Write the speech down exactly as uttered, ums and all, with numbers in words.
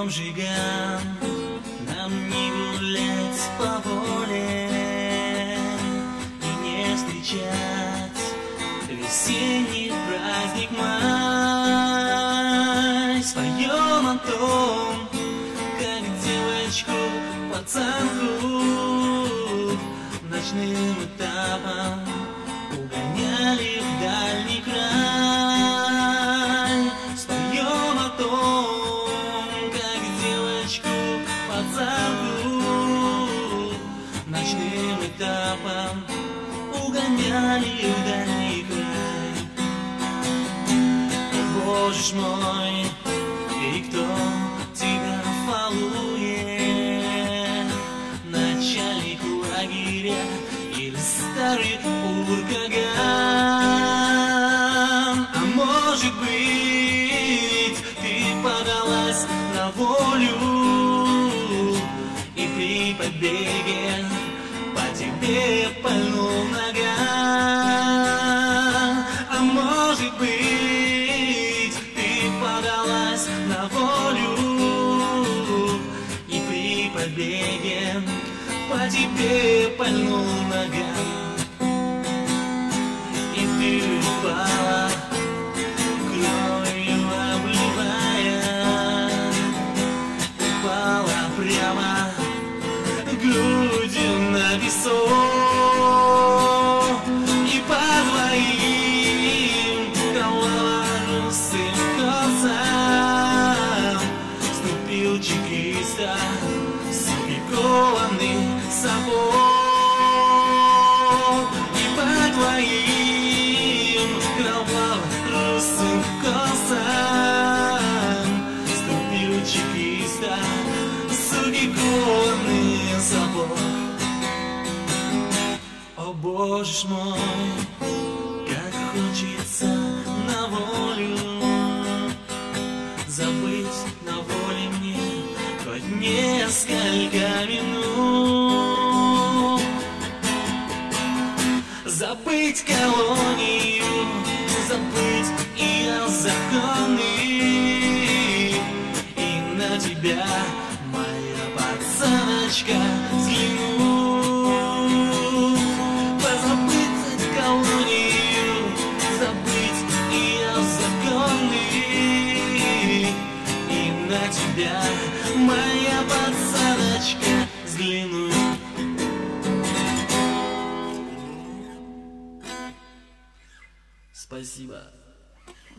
Пойдем жиган, нам не гулять по воле и не встречать весенний праздник май. Споем о том, как девочку пацанку ночным этапом угоняли в дальний край. Споем о том, как девочку пацанку ночным этапом угоняли в дальний край. О, Боже ж мой, и кто тебя балует? Начальник лагеря или старый уркаган? А может быть, ты подалась на волю, и при побеге по тебе пальнул наган? А может быть, ты подалась на волю, и при побеге по тебе пальнул наган? И ты упала, кровью обливая, упала прямо грудью на песок. И по твоим колорусым косам ступил чекиста кованный сапог. И по твоим кроваво-русым косам ступил чекиста суки кованный сапог. О, Боже ж мой, как хочется на волю забыть на воле мне хоть несколько минут, забыть колонию, забыть ее законы, и на тебя, моя пацаночка, взглянуть. Позабыть колонию, забыть ее законы, и на тебя, моя пацаночка, взглянуть. Спасибо.